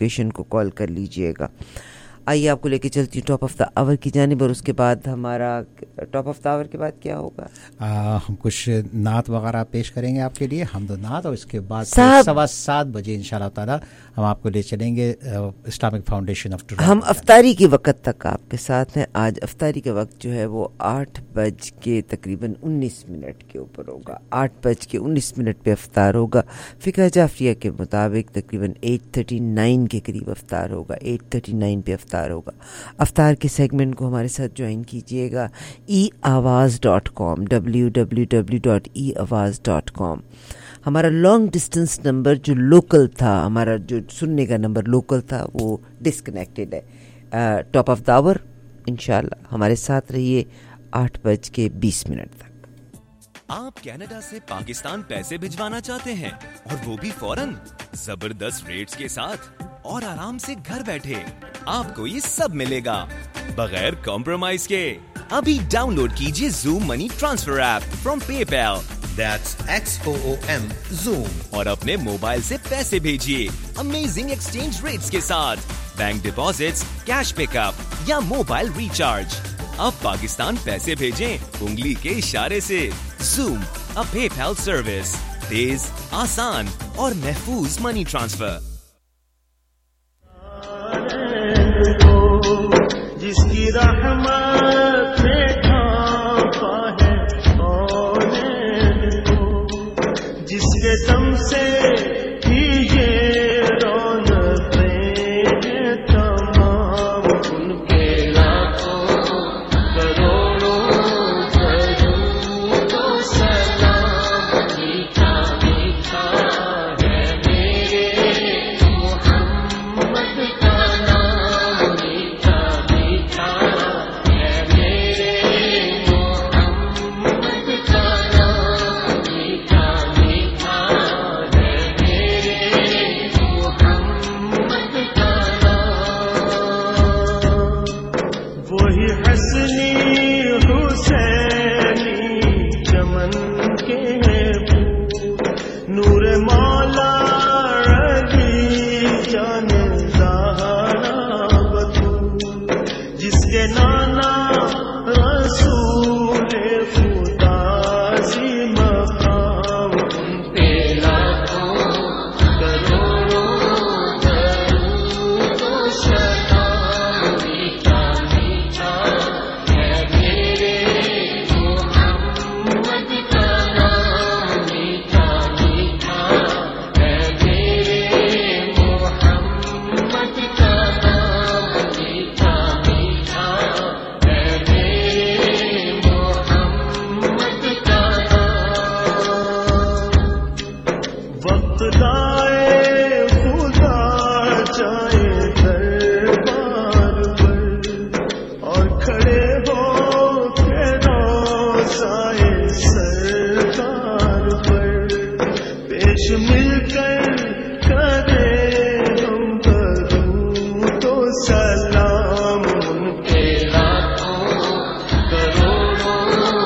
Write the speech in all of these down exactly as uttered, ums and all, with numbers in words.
Location کو کال کر لیجئے گا. آئیے آپ کو لے کے چلتی ہوں ٹاپ آف دا آور کی جانب, اور اس کے بعد ہمارا ٹاپ آف دا آور کے بعد کیا ہوگا؟ آ, ہم کچھ نعت وغیرہ پیش کریں گے آپ کے لیے, حمد و نعت, اور اس کے بعد سوا سات بجے انشاءاللہ تعالی ہم آپ کو لے چلیں گے اسلامک فاؤنڈیشن آف ٹورانٹو. ہم افطاری کے وقت تک آپ کے ساتھ ہیں. آج افطاری کا وقت جو ہے وہ آٹھ بج کے تقریباً انیس منٹ کے اوپر ہوگا. آٹھ بج کے انیس منٹ پہ افطار ہوگا. فقہ جعفریہ کے مطابق تقریباً ایٹ تھرٹی نائن کے قریب افطار ہوگا. ایٹ تھرٹی نائن پہ افطار ہوگا. افطار کے سیگمنٹ کو ہمارے ساتھ جوائن کیجیے گا E Awaz dot com, W W W dot E Awaz dot com. ہمارا لانگ ڈسٹینس نمبر جو لوکل تھا, ہمارا جو سننے کا نمبر لوکل تھا, وہ ڈسکنیکٹڈ ہے. ٹاپ آف دا آور انشاءاللہ ہمارے ساتھ رہیے آٹھ بج کے بیس منٹ تک. آپ کینیڈا سے پاکستان پیسے بھجوانا چاہتے ہیں اور وہ بھی فوراً, زبردست ریٹس کے ساتھ اور آرام سے گھر بیٹھے آپ کو یہ سب ملے گا بغیر کمپرومائز کے. ابھی ڈاؤن لوڈ کیجئے Zoom money transfer app from PayPal, that's X O O M Zoom, اور اپنے موبائل سے پیسے بھیجیے امیزنگ ایکسچینج ریٹس کے ساتھ. Bank deposits, cash pick up یا موبائل ریچارج, اب پاکستان پیسے بھیجیں انگلی کے اشارے سے. زوم, ا پے پیل سروس, تیز, آسان اور محفوظ منی ٹرانسفر. جس کی رحمت سے ڈھانپا ہے کون کو, جس کے دم سے ہی یہ رونقیں ہیں تمام, ان کے لاکھوں کروڑوں درود و سلام. میٹھا میٹھا ہے میرے محمد کا نام, میٹھا میٹھا ہے میرے محمد کا نام, میٹھا میٹھا ہے میرے محمد کا نام. وہی حسنی حسینی چمن کے نور مولا علی جان زہرا بطول, جس کے نانا رسول خدا سی مقام, ان پہ لاکھوں کروڑوں درود و سلام. میٹھا میٹھا ہے میرے محمد کا نام, میٹھا میٹھا ہے میرے محمد کا نام, میٹھا میٹھا ہے میرے محمد کا نام. وقت لائے خدا جائے دربار پر, اور کھڑے ہو کے روضائے سرکار پر, پیش مل کر کرے ہم درود و سلام. ان کے لاکھوں کروڑوں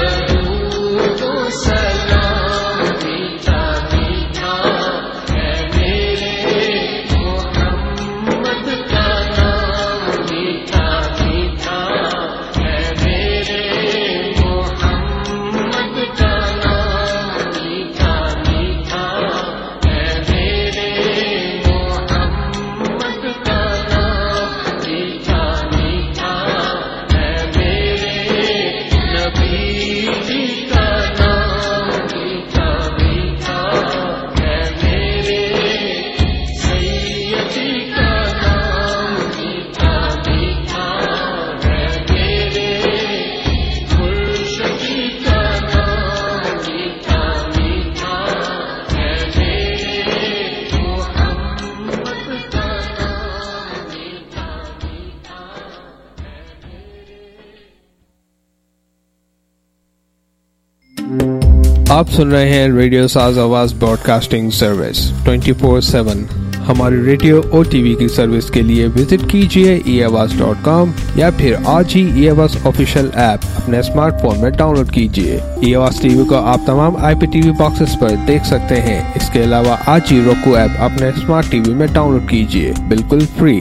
درود و سلام. میٹھا میٹھا ہے میرے محمد کا نام, میٹھا میٹھا ہے میرے محمد کا نام, میٹھا میٹھا ہے میرے محمد کا نام, میٹھا میٹھا ہے میرے نبی جی کا نام, میٹھا میٹھا ہے میرے سیدی کا نام, میٹھا میٹھا ہے میرے مرشدی کا نام, میٹھا میٹھا ہے میرے محمد کا نام, میٹھا میٹھا ہے میرے. آپ سن رہے ہیں radio Saaz Awaz broadcasting service twenty four seven ہماری ریڈیو اور ٹی وی کی سروس کے لیے وزٹ کیجیے ای آواز ڈاٹ کام یا پھر آج ہی ای آواز آفیشیل ایپ اپنے اسمارٹ فون میں ڈاؤن لوڈ کیجیے. ای آواز ٹی وی کو آپ تمام آئی پی ٹی وی باکسز پر دیکھ سکتے ہیں. اس کے علاوہ آج ہی روکو ایپ اپنے اسمارٹ ٹی وی میں ڈاؤن لوڈ کیجیے بالکل فری.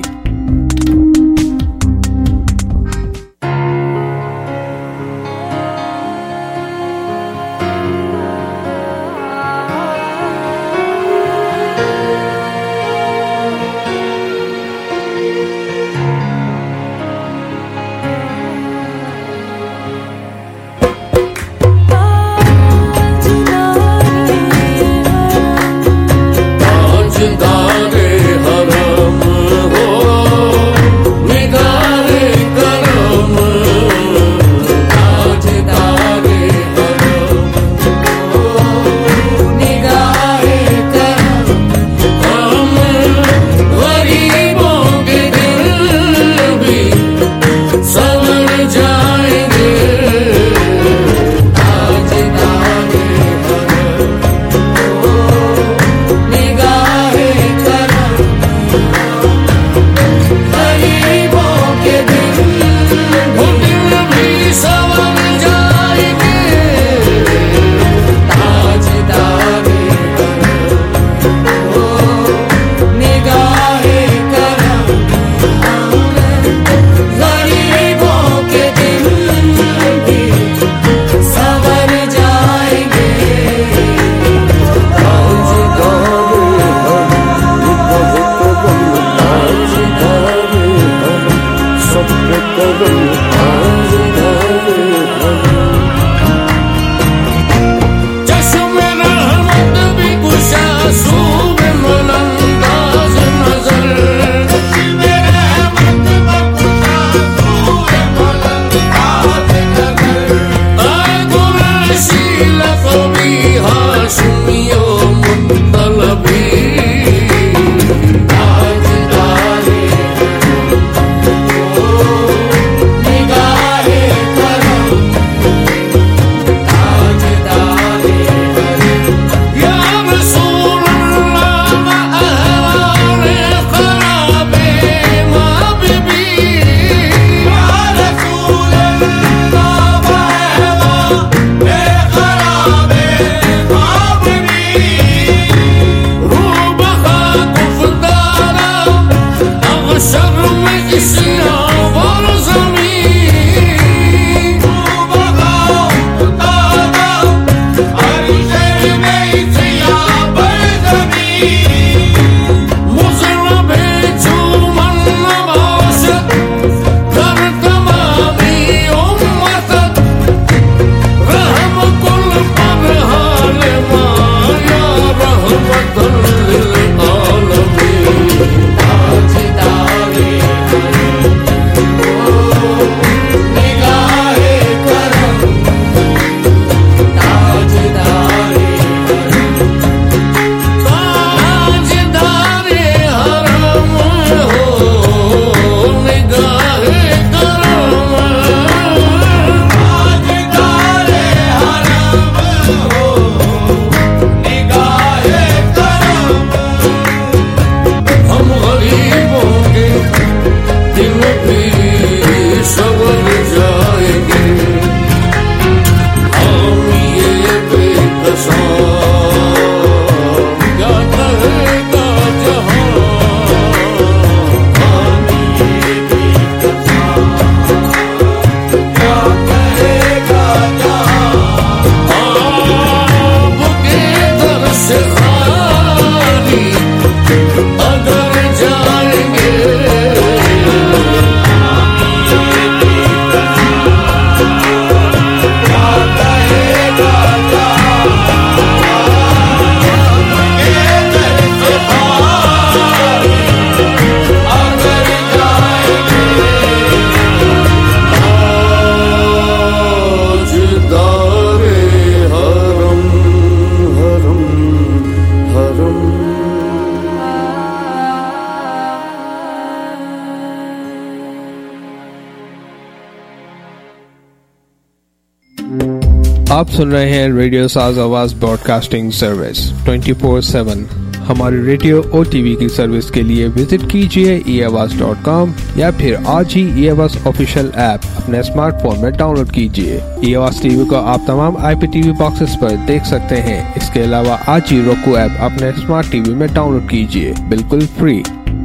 آپ سن رہے ہیں radio Saaz Awaz broadcasting service twenty four seven हमारे रेडियो और टीवी की सर्विस के लिए विजिट कीजिए ई आवाज़ डॉट कॉम या फिर आज ही ई आवाज़ ऑफिशियल ऐप अपने स्मार्टफोन में डाउनलोड कीजिए। ई आवाज़ टीवी को आप तमाम I P T V boxes पर देख सकते हैं। इसके अलावा आज ही roku ऐप अपने स्मार्ट टीवी में डाउनलोड कीजिए, बिल्कुल फ्री।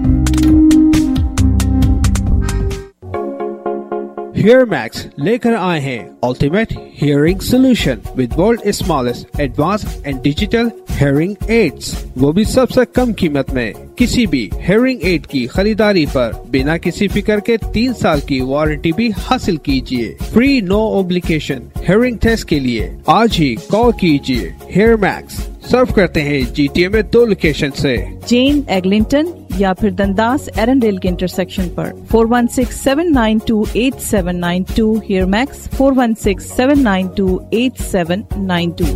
HearMax लेकर आए हैं ultimate hearing solution with world smallest advanced and digital hearing aids, वो भी सबसे कम कीमत में। किसी भी हियरिंग एड की खरीदारी पर बिना किसी फिक्र के तीन साल की वारंटी भी हासिल कीजिए। Free no obligation hearing test के लिए आज ही कॉल कीजिए। HearMax सर्व करते हैं जी टी ए में दो लोकेशन से, जेन एग्लिंटन या फिर दंदास एरनडेल के इंटरसेक्शन पर। Four one six seven nine two eight seven nine two HearMax four one six seven nine two eight seven nine two.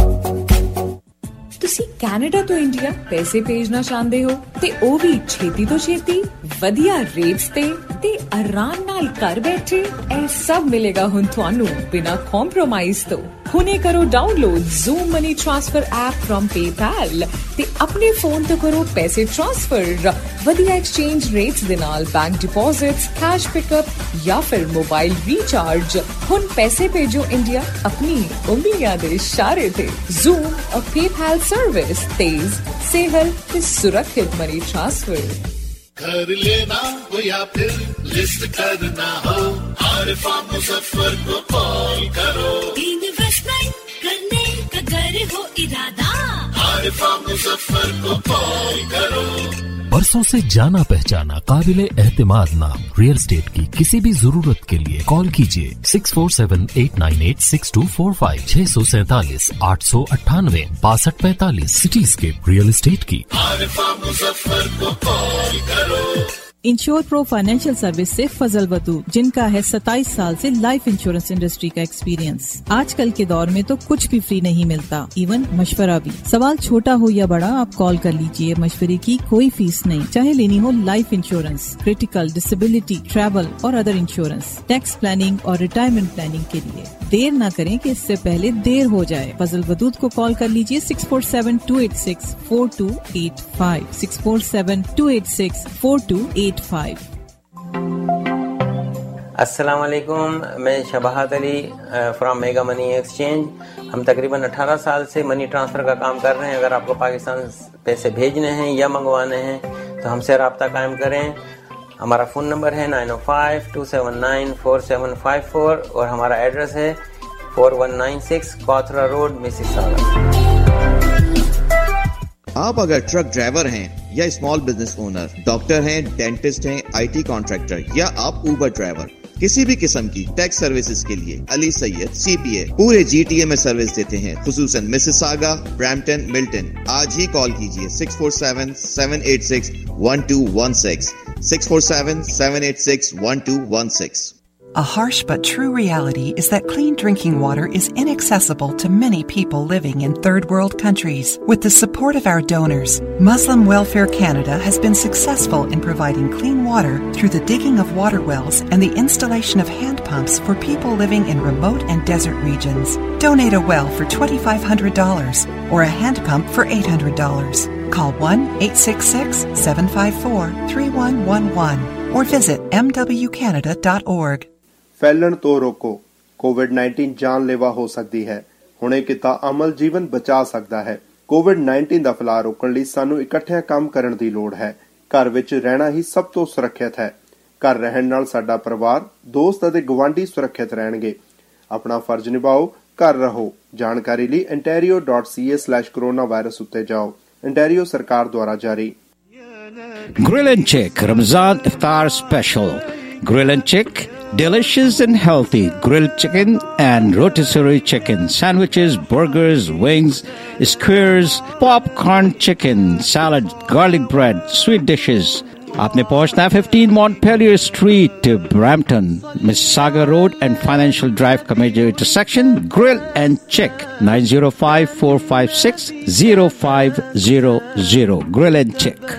ਤੁਸੀਂ ਕੈਨੇਡਾ ਤੋਂ ਇੰਡੀਆ ਪੈਸੇ ਭੇਜਣਾ ਚਾਹੁੰਦੇ ਹੋ ਤੇ ਉਹ ਵੀ ਛੇਤੀ ਤੋਂ ਛੇਤੀ ਵਧੀਆ ਰੇਟਸ ਤੇ ਤੇ ਆਰਾਮ ਨਾਲ ਘਰ ਬੈਠੇ, ਇਹ ਸਭ ਮਿਲੇਗਾ ਹੁਣ ਤੁਹਾਨੂੰ ਬਿਨਾਂ ਕੰਪਰੋਮਾਈਜ਼ ਤੋਂ। ਹੁਣੇ ਕਰੋ download Zoom Money Transfer app from PayPal ਤੇ ਆਪਣੇ ਫੋਨ ਤੋਂ ਕਰੋ ਪੈਸੇ ਟ੍ਰਾਂਸਫਰ ਵਧੀਆ ਐਕਸਚੇਂਜ ਰੇਟਸ ਦੇ ਨਾਲ, ਬੈਂਕ ਡਿਪੋਜ਼ਿਟਸ, ਕੈਸ਼ ਪਿਕਅਪ ਜਾਂ ਫਿਰ ਮੋਬਾਈਲ ਰੀਚਾਰਜ। ਹੁਣ ਪੈਸੇ ਭੇਜੋ ਇੰਡੀਆ ਆਪਣੀ ਉਂਗਲੀਆਂ ਦੇ ਇਸ਼ਾਰੇ ਤੇ। Zoom और PayPal सर्विस तेज, सेहल ते सुरक्षित मनी ट्रांसफर। घर लेना हो या फिर लिस्ट करना हो, आरिफा मुजफ्फर को कॉल करो। इन्वेस्टमेंट करने का घर हो इरादा, आरिफा मुजफ्फर को कॉल करो। बरसों से जाना पहचाना काबिले एहतिमाद नाम रियल एस्टेट की किसी भी जरूरत के लिए कॉल कीजिए six four seven eight nine eight six two four five छह सौ सैतालीस आठ सौ अट्ठानवे बासठ पैंतालीस सिटीस्केप रियल एस्टेट की। आरिफा मुजफ्फर को कॉल करो। इंश्योर प्रो फाइनेंशियल सर्विस से फजल बतू, जिनका है सत्ताईस साल से लाइफ इंश्योरेंस इंडस्ट्री का एक्सपीरियंस। आजकल के दौर में तो कुछ भी फ्री नहीं मिलता, इवन मशवरा भी। सवाल छोटा हो या बड़ा, आप कॉल कर लीजिए। मशवरे की कोई फीस नहीं, चाहे लेनी हो life insurance, critical, disability, travel और अदर इंश्योरेंस, टैक्स प्लानिंग और रिटायरमेंट प्लानिंग के लिए। देर न करें कि इससे पहले देर हो जाए। फजल बदूद को कॉल कर लीजिए six four seven two eight six four two eight five six four seven two eight six four two eight five. अस्सलाम वालेकुम, मैं Shabahat Ali from mega money exchange. हम तकरीबन अठारह साल से मनी ट्रांसफ़र का काम कर रहे हैं। अगर आपको पाकिस्तान पैसे भेजने हैं या मंगवाने हैं तो हमसे रब्ता कायम करें। हमारा फ़ोन नंबर है nine O five two seven nine four seven five four और हमारा एड्रेस है four one nine six Cawthra road, Mississauga. आप अगर ट्रक ड्राइवर हैं या स्मॉल बिजनेस ओनर, डॉक्टर हैं, डेंटिस्ट हैं, आईटी कॉन्ट्रैक्टर या आप ऊबर ड्राइवर, किसी भी किस्म की टैक्स सर्विसेज के लिए अली सैयद सीपीए पूरे जीटीए में सर्विस देते हैं, खुसूसन मिसिसागा, ब्रैम्पटन, मिल्टन। आज ही कॉल कीजिए six four seven seven eight six one two one six six four seven seven eight six one two one six. A harsh but true reality is that clean drinking water is inaccessible to many people living in third world countries. With the support of our donors, Muslim Welfare Canada has been successful in providing clean water through the digging of water wells and the installation of hand pumps for people living in remote and desert regions. Donate a well for two thousand five hundred dollars or a hand pump for eight hundred dollars. Call one eight six six seven five four three one one one or visit m w canada dot org. ਫੈਲਣ ਤੋਂ ਰੋਕੋ। Covid nineteen ਜਾਨਲੇਵਾ ਹੋ ਸਕਦੀ ਹੈ। ਹੁਣੇ ਕੀਤਾ ਅਮਲ ਜੀਵਨ ਬਚਾ ਸਕਦਾ ਹੈ। ਕੋਵਿਡ ਨਾਈਨਟੀਨ ਦਾ ਫੈਲਾਅ ਰੋਕਣ ਲਈ ਸਾਨੂੰ ਇਕੱਠਿਆਂ ਕੰਮ ਕਰਨ ਦੀ ਲੋੜ ਹੈ। ਘਰ ਵਿੱਚ ਰਹਿਣਾ ਹੀ ਸਭ ਤੋਂ ਸੁਰੱਖਿਅਤ ਹੈ। ਘਰ ਰਹਿਣ ਨਾਲ ਸਾਡਾ ਪਰਿਵਾਰ, ਦੋਸਤ ਅਤੇ ਗੁਆਂਢੀ ਸੁਰੱਖਿਅਤ ਰਹਿਣਗੇ। ਆਪਣਾ ਫਰਜ਼ ਨਿਭਾਓ, ਘਰ ਰਹੋ। ਜਾਣਕਾਰੀ ਲਈ ontario dot c a slash coronavirus ਉੱਤੇ ਜਾਓ। ontario ਸਰਕਾਰ ਦੁਆਰਾ ਜਾਰੀ। Grill and Chick Ramzan Iftar Special. Grill and Chick, delicious and healthy grilled chicken and rotisserie chicken, sandwiches, burgers, wings, skewers, popcorn chicken, salad, garlic bread, sweet dishes. आपने पहुंचना है fifteen Montpelier Street, Brampton, Mississauga Road and Financial Drive का major intersection. Grill and Chick nine zero five four five six zero five zero zero. Grill and Chick.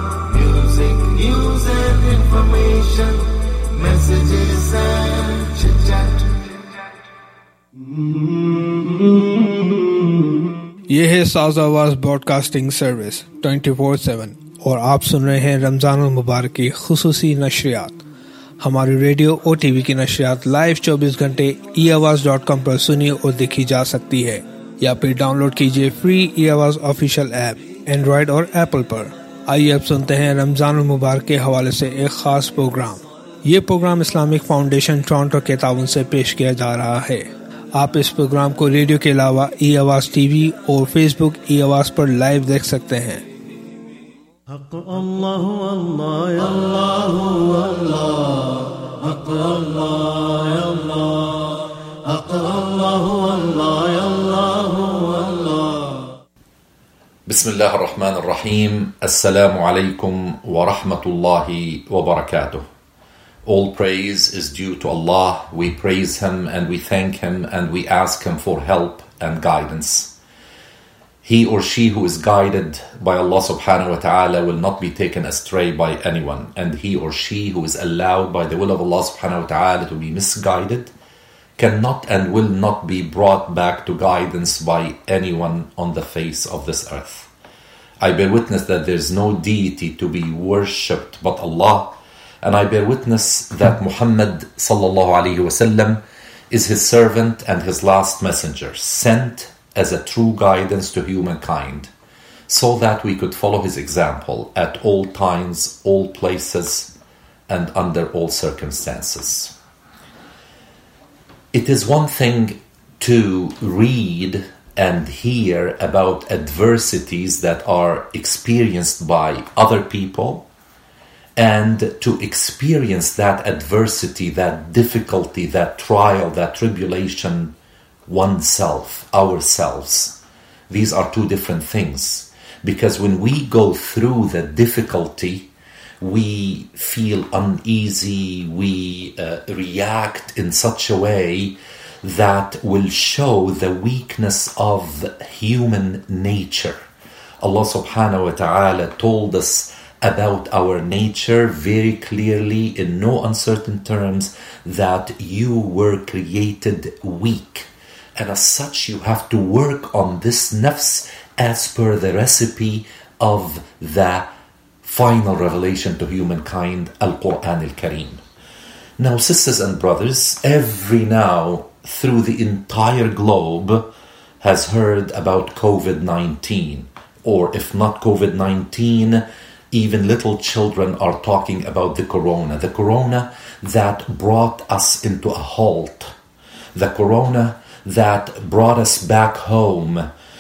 Music, news and information, messages and ये है Saaz Awaz broadcasting service twenty four seven और आप सुन रहे हैं रमजान मुबारक की खुसूसी नशरियात। हमारी radio और टीवी की नशरियात लाइव चौबीस घंटे ई आवाज डॉट कॉम पर सुनिए और देखी जा सकती है या फिर डाउनलोड कीजिए free e Awaz official app Android और एप्पल पर। आइए अब सुनते हैं रमजान मुबारक के हवाले से एक खास प्रोग्राम। ये प्रोग्राम इस्लामिक फाउंडेशन टोरंटो के ताउन से पेश किया जा रहा है। आप इस प्रोग्राम को रेडियो के अलावा ई आवाज टीवी और फेसबुक ई आवाज पर लाइव देख सकते हैं। हक अल्लाह अल्लाह अल्लाह अल्लाह हक अल्लाह अल्लाह हक अल्लाह अल्लाह अल्लाह अल्लाह। बिस्मिल्लाहिर रहमानिर रहीम। अस्सलामु अलैकुम व रहमतुल्लाहि व बरकातुह। All praise is due to Allah. We praise Him and we thank Him and we ask Him for help and guidance. He or she who is guided by Allah subhanahu wa ta'ala will not be taken astray by anyone. And he or she who is allowed by the will of Allah subhanahu wa ta'ala to be misguided cannot and will not be brought back to guidance by anyone on the face of this earth. I bear witness that there is no deity to be worshipped but Allah. And I bear witness that Muhammad sallallahu alayhi wa sallam is his servant and his last messenger, sent as a true guidance to humankind, so that we could follow his example at all times, all places, and under all circumstances. It is one thing to read and hear about adversities that are experienced by other people, and to experience that adversity, that difficulty, that trial, that tribulation oneself, ourselves. These are two different things. Because when we go through the difficulty, we feel uneasy, we uh, react in such a way that will show the weakness of human nature. Allah subhanahu wa ta'ala told us about our nature very clearly in no uncertain terms that you were created weak, and as such you have to work on this nafs as per the recipe of the final revelation to humankind, Al-Quran Al-Kareem. Now sisters and brothers, every now through the entire globe has heard about covid nineteen, or if not covid nineteen, even little children are talking about the corona, the corona that brought us into a halt, the corona that brought us back home.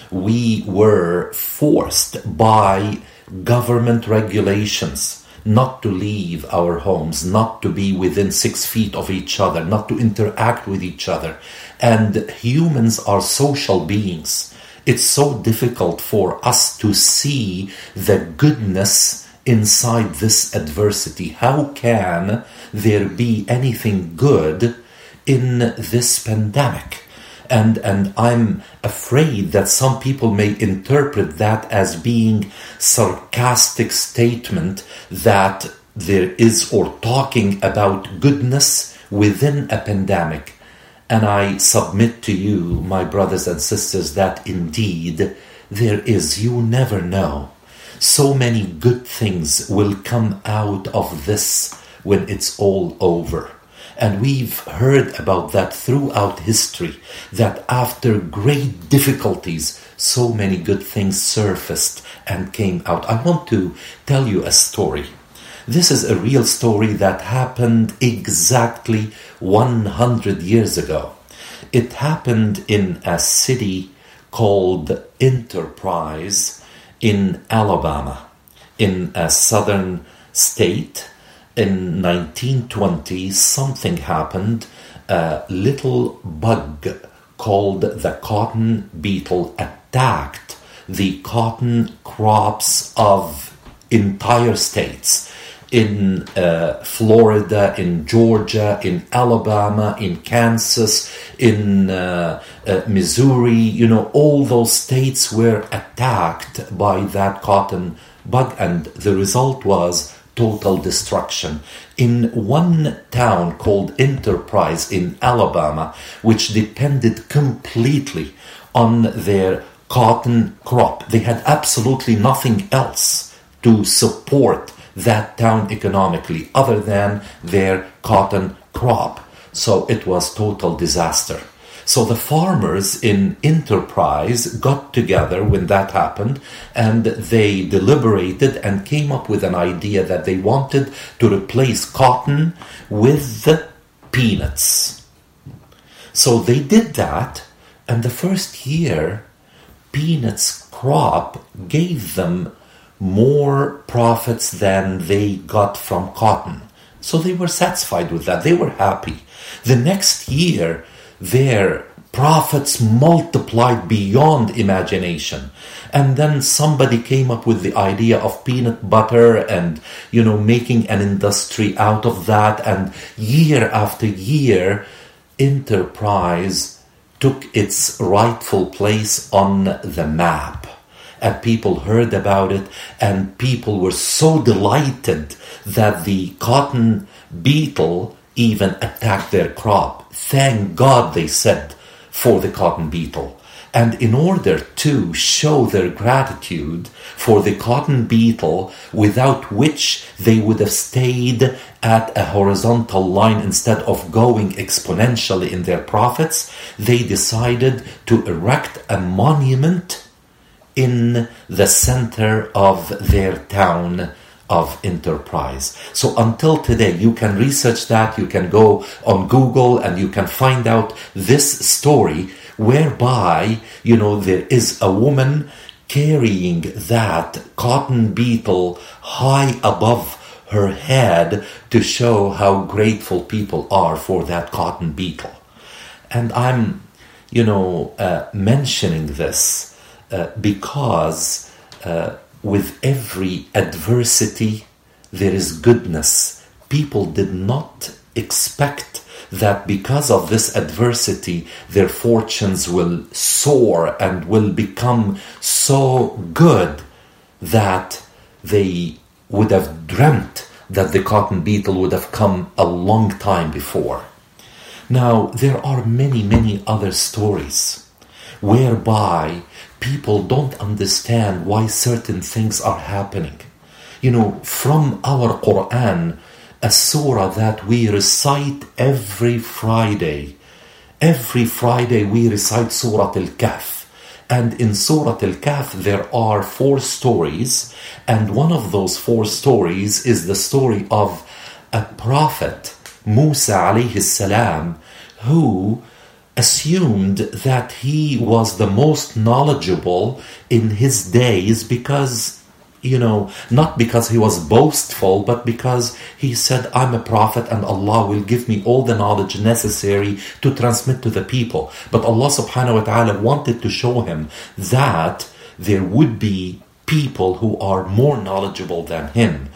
We were forced by government regulations not to leave our homes, not to be within six feet of each other, not to interact with each other. And humans are social beings. It's so difficult for us to see the goodness inside this adversity. How can there be anything good in this pandemic? And and I'm afraid that some people may interpret that as being sarcastic statement that there is, or talking about goodness within a pandemic. And I submit to you, my brothers and sisters, that indeed there is. You never know. So many good things will come out of this when it's all over. And we've heard about that throughout history, that after great difficulties, so many good things surfaced and came out. I want to tell you a story. This is a real story that happened exactly one hundred years ago. It happened in a city called Enterprise in Alabama, in a southern state. In nineteen twenty, something happened. A little bug called the cotton beetle attacked the cotton crops of entire states. In uh, Florida, in Georgia, in Alabama, in Kansas, in uh, uh, Missouri, you know, all those states were attacked by that cotton bug, and the result was total destruction. In one town called Enterprise in Alabama, which depended completely on their cotton crop, they had absolutely nothing else to support that town economically other than their cotton crop. So it was total disaster. So the farmers in Enterprise got together when that happened, and they deliberated and came up with an idea that they wanted to replace cotton with peanuts. So they did that, and the first year, peanuts crop gave them more profits than they got from cotton. So they were satisfied with that. They were happy. The next year, their profits multiplied beyond imagination. And then somebody came up with the idea of peanut butter and, you know, making an industry out of that. And year after year, Enterprise took its rightful place on the map. And people heard about it, and people were so delighted that the cotton beetle even attacked their crop. Thank God, they said, for the cotton beetle. And in order to show their gratitude for the cotton beetle, without which they would have stayed at a horizontal line instead of going exponentially in their profits, they decided to erect a monument in the center of their town of Enterprise. So until today, you can research that, you can go on Google and you can find out this story whereby, you know, there is a woman carrying that cotton beetle high above her head to show how grateful people are for that cotton beetle. And I'm, you know, uh, mentioning this uh, because uh, with every adversity, there is goodness. People did not expect that because of this adversity, their fortunes will soar and will become so good that they would have dreamt that the cotton beetle would have come a long time before. Now, there are many, many other stories whereby people don't understand why certain things are happening. You know, from our Quran, a surah that we recite every Friday. Every Friday we recite Surah Al-Kahf. And in Surah Al-Kahf there are four stories. And one of those four stories is the story of a prophet, Musa alayhi salam, who assumed that he was the most knowledgeable in his days because, you know, not because he was boastful, but because he said, I'm a prophet and Allah will give me all the knowledge necessary to transmit to the people. But Allah subhanahu wa ta'ala wanted to show him that there would be people who are more knowledgeable than him.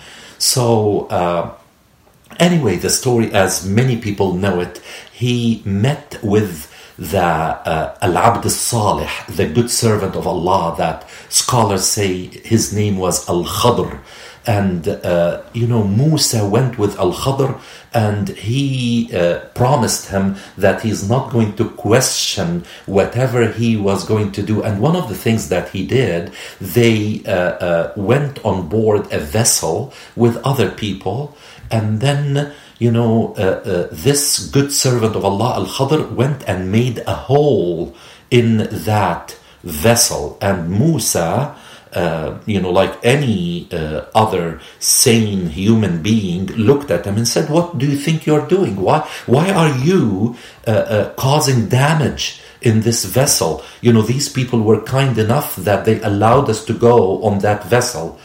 So, uh, anyway, the story, as many people know it, he met with the uh, Al-Abd al-Salih, the good servant of Allah, that scholars say his name was Al-Khadr. And, uh, you know, Musa went with Al-Khadr and he uh, promised him that he's not going to question whatever he was going to do. And one of the things that he did, they uh, uh, went on board a vessel with other people, and then, you know, uh, uh, this good servant of Allah, Al-Khadr, went and made a hole in that vessel. And Musa, uh, you know, like any uh, other sane human being, looked at him and said, what do you think you're doing? Why, why are you uh, uh, causing damage in this vessel? You know, these people were kind enough that they allowed us to go on that vessel.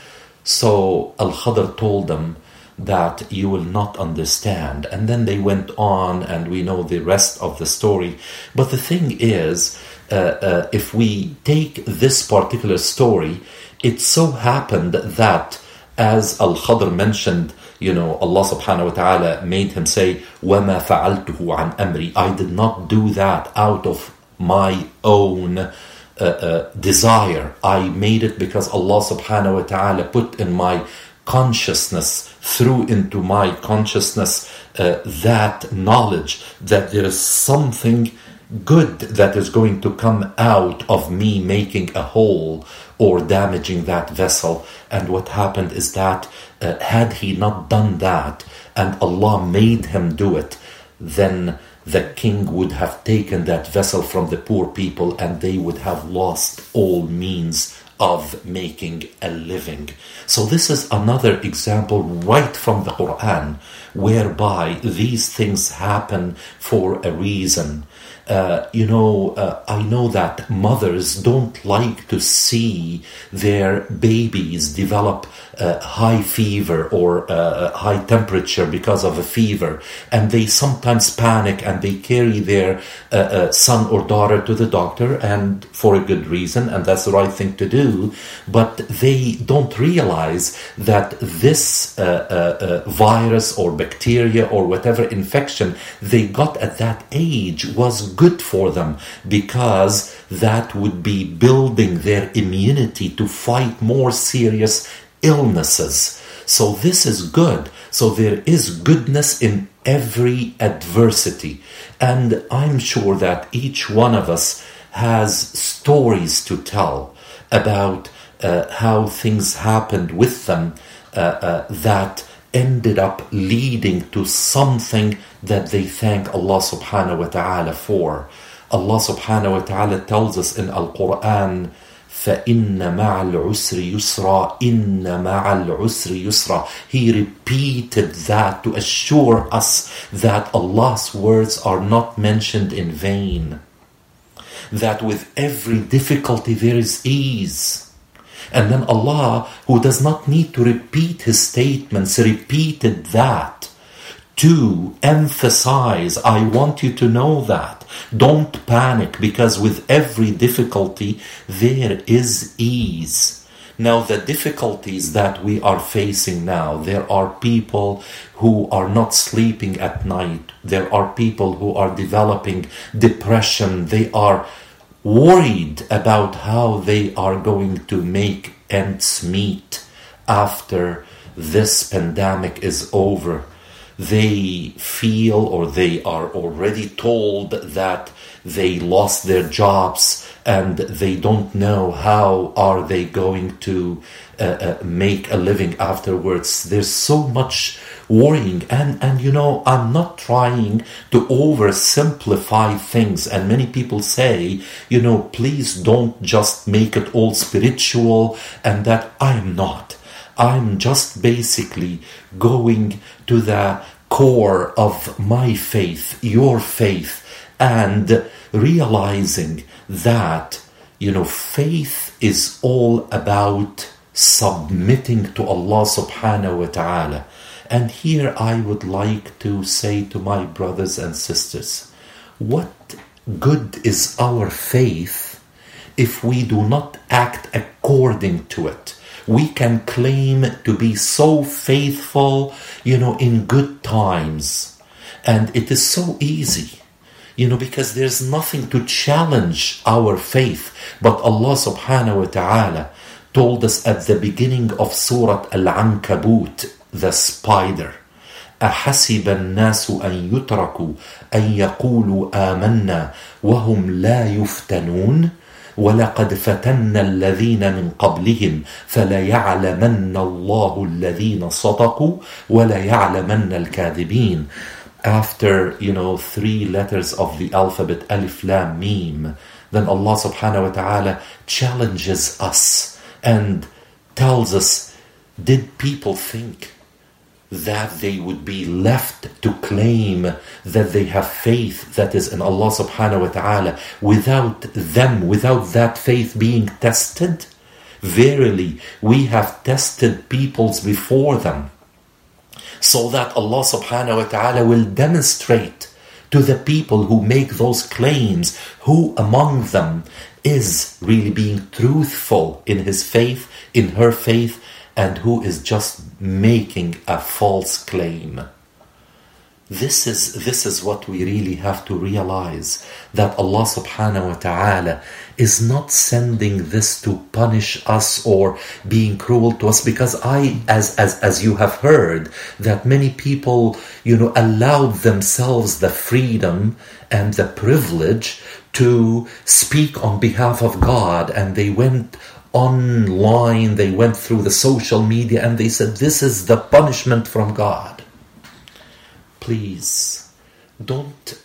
So Al-Khadr told them that you will not understand. And then they went on, and we know the rest of the story. But the thing is, uh, uh, if we take this particular story, it so happened that, as Al-Khadr mentioned, you know, Allah subhanahu wa ta'ala made him say, وَمَا فَعَلْتُهُ عَنْ أَمْرِي, I did not do that out of my own uh, uh, desire. I made it because Allah subhanahu wa ta'ala put in my consciousness, threw into my consciousness uh, that knowledge that there is something good that is going to come out of me making a hole or damaging that vessel. And what happened is that uh, had he not done that and Allah made him do it, then the king would have taken that vessel from the poor people and they would have lost all means of making a living. So this is another example right from the Quran whereby these things happen for a reason. Uh, you know, uh, I know that mothers don't like to see their babies develop uh, high fever or uh, high temperature because of a fever, and they sometimes panic and they carry their uh, uh, son or daughter to the doctor, and for a good reason, and that's the right thing to do, but they don't realize that this uh, uh, uh, virus or bacteria or whatever infection they got at that age was good for them, because that would be building their immunity to fight more serious illnesses. So this is good. So there is goodness in every adversity. And I'm sure that each one of us has stories to tell about uh, how things happened with them uh, uh, that ended up leading to something that they thank Allah subhanahu wa ta'ala for. Allah subhanahu wa ta'ala tells us in Al-Quran, فَإِنَّ مَعَ الْعُسْرِ يُسْرًا إِنَّ مَعَ الْعُسْرِ يُسْرًا. He repeated that to assure us that Allah's words are not mentioned in vain. That with every difficulty there is ease. And then Allah, who does not need to repeat his statements, repeated that to emphasize, I want you to know that. Don't panic, because with every difficulty there is ease. Now, the difficulties that we are facing now, there are people who are not sleeping at night. There are people who are developing depression. They are worried about how they are going to make ends meet after this pandemic is over. They feel, or they are already told, that they lost their jobs and they don't know how are they going to uh, uh, make a living afterwards. There's so much worrying, and and you know, I'm not trying to oversimplify things, and many people say, you know, please don't just make it all spiritual, and that I am not. I'm just basically going to the core of my faith, your faith, and realizing that, you know, faith is all about submitting to Allah subhanahu wa ta'ala. And here I would like to say to my brothers and sisters, what good is our faith if we do not act according to it? We can claim to be so faithful, you know, in good times. And it is so easy, you know, because there's nothing to challenge our faith. But Allah subhanahu wa ta'ala told us at the beginning of Surah Al-Ankabut, the spider, أَحَسِبَ النَّاسُ أَن يُتْرَكُوا أَن يَقُولُوا آمَنَّا وَهُمْ لَا يُفْتَنُونَ وَلَقَدْ فَتَنَّ الَّذِينَ مِنْ قَبْلِهِمْ فَلَيَعْلَمَنَّ اللَّهُ الَّذِينَ صَدَقُوا وَلَيَعْلَمَنَّ الْكَاذِبِينَ. After, you know, three letters of the alphabet, Alif, Lam, Mim, then Allah subhanahu wa ta'ala challenges us and tells us, did people think that they would be left to claim that they have faith that is in Allah subhanahu wa ta'ala without them, without that faith being tested? Verily, we have tested peoples before them, so that Allah subhanahu wa ta'ala will demonstrate to the people who make those claims who among them is really being truthful in his faith, in her faith, and who is just making a false claim. This is, this is what we really have to realize, that Allah subhanahu wa ta'ala is not sending this to punish us or being cruel to us, because I, as, as, as you have heard, that many people, you know, allowed themselves the freedom and the privilege to speak on behalf of God, and they went online, they went through the social media, and they said, this is the punishment from God. Please, don't